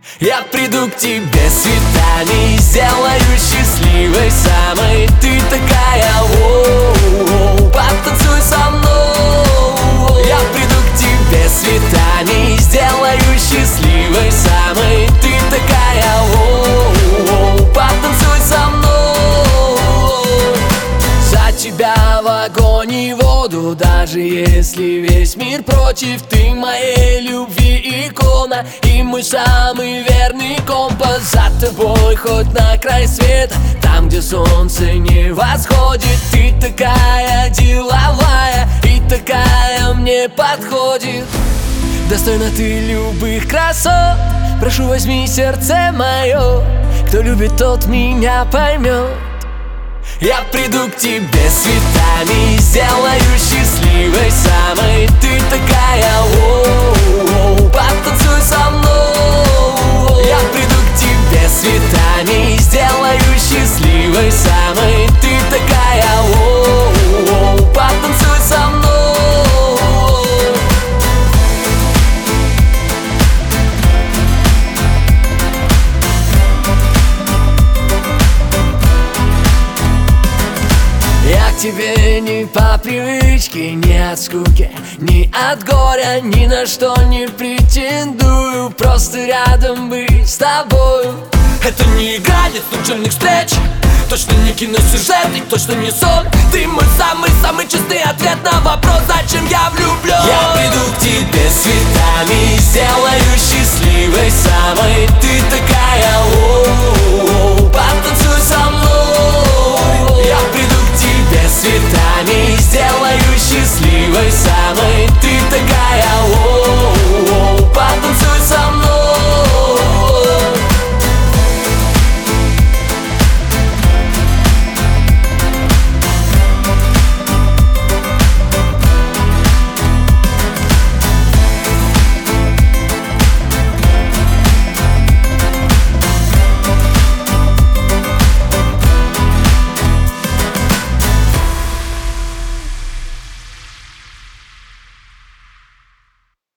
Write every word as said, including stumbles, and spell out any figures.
Я приду к тебе с цветами, сделаю счастливой самой. Ты такая, воу, потанцуй со мной. Я приду к тебе с цветами, сделаю счастливой самой. Ты такая, воу, потанцуй со мной. За тебя в огонь и воду, даже если весь мир против. Ты моей любви икона и мой самый верный компас. За тобой хоть на край света, там, где солнце не восходит. Ты такая деловая и такая мне подходит. Достойна ты любых красот, прошу, возьми сердце мое. Кто любит, тот меня поймет. Я приду к тебе с цветами, сделаю счастливой самой. Ты такая, воу, потанцуй со мной. Я приду к тебе с цветами, сделаю счастливой самой. Ты такая, воу, потанцуй со мной. Я к тебе не по привычке, не от скуки, не от горя, ни на что не претендую. Просто рядом быть с тобою. Это не игра, нет случайных встреч. Точно не киносюжет и точно не сон. Ты мой самый-самый честный ответ на вопрос, зачем я влюблен. Я приду